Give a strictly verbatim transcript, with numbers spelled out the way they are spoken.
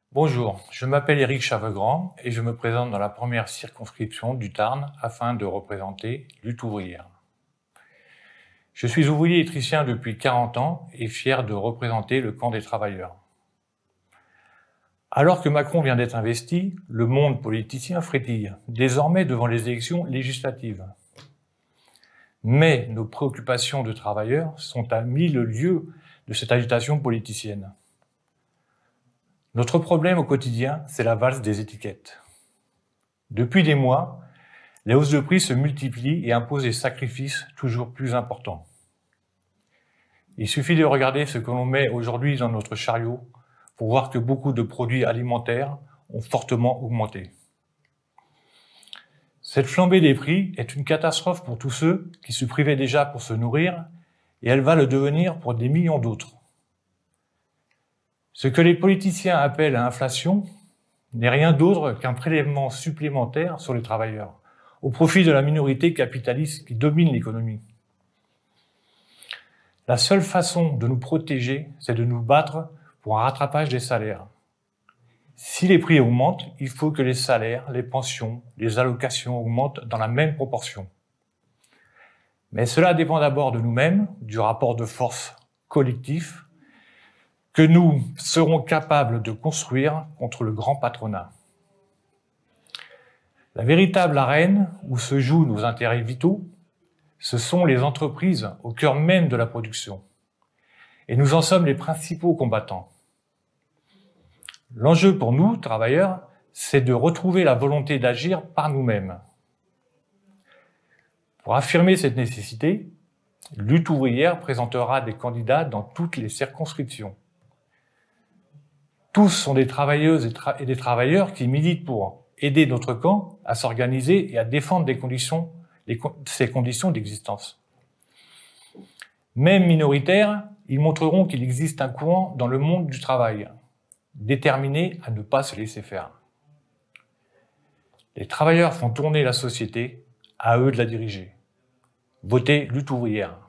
Bonjour, je m'appelle Éric Chavegran et je me présente dans la première circonscription du Tarn afin de représenter Lutte ouvrière. Je suis ouvrier électricien depuis quarante ans et fier de représenter le camp des travailleurs. Alors que Macron vient d'être investi, le monde politicien frétille, désormais devant les élections législatives. Mais nos préoccupations de travailleurs sont à mille lieues de cette agitation politicienne. Notre problème au quotidien, c'est la valse des étiquettes. Depuis des mois, les hausses de prix se multiplient et imposent des sacrifices toujours plus importants. Il suffit de regarder ce que l'on met aujourd'hui dans notre chariot pour voir que beaucoup de produits alimentaires ont fortement augmenté. Cette flambée des prix est une catastrophe pour tous ceux qui se privaient déjà pour se nourrir et elle va le devenir pour des millions d'autres. Ce que les politiciens appellent inflation n'est rien d'autre qu'un prélèvement supplémentaire sur les travailleurs, au profit de la minorité capitaliste qui domine l'économie. La seule façon de nous protéger, c'est de nous battre pour un rattrapage des salaires. Si les prix augmentent, il faut que les salaires, les pensions, les allocations augmentent dans la même proportion. Mais cela dépend d'abord de nous-mêmes, du rapport de force collectif, que nous serons capables de construire contre le grand patronat. La véritable arène où se jouent nos intérêts vitaux, ce sont les entreprises au cœur même de la production. Et nous en sommes les principaux combattants. L'enjeu pour nous, travailleurs, c'est de retrouver la volonté d'agir par nous-mêmes. Pour affirmer cette nécessité, Lutte ouvrière présentera des candidats dans toutes les circonscriptions. Tous sont des travailleuses et, tra- et des travailleurs qui militent pour aider notre camp à s'organiser et à défendre des conditions, les, ses conditions d'existence. Même minoritaires, ils montreront qu'il existe un courant dans le monde du travail, déterminé à ne pas se laisser faire. Les travailleurs font tourner la société, à eux de la diriger. Votez Lutte ouvrière.